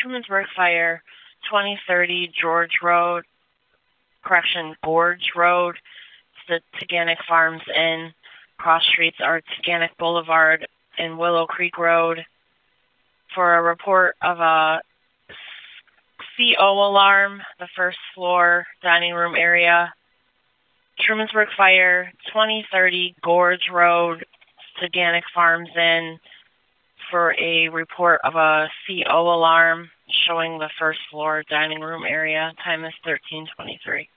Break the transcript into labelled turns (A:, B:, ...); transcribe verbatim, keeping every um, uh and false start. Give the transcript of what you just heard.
A: Trumansburg Fire, twenty thirty George Road, correction, Gorge Road. It's the Taganic Farms Inn. Cross streets are Taganic Boulevard and Willow Creek Road. For a report of a C O alarm, the first floor dining room area. Trumansburg Fire, twenty thirty Gorge Road, Taganic Farms Inn, for a report of a C O alarm showing the first floor dining room area. Time is thirteen twenty-three.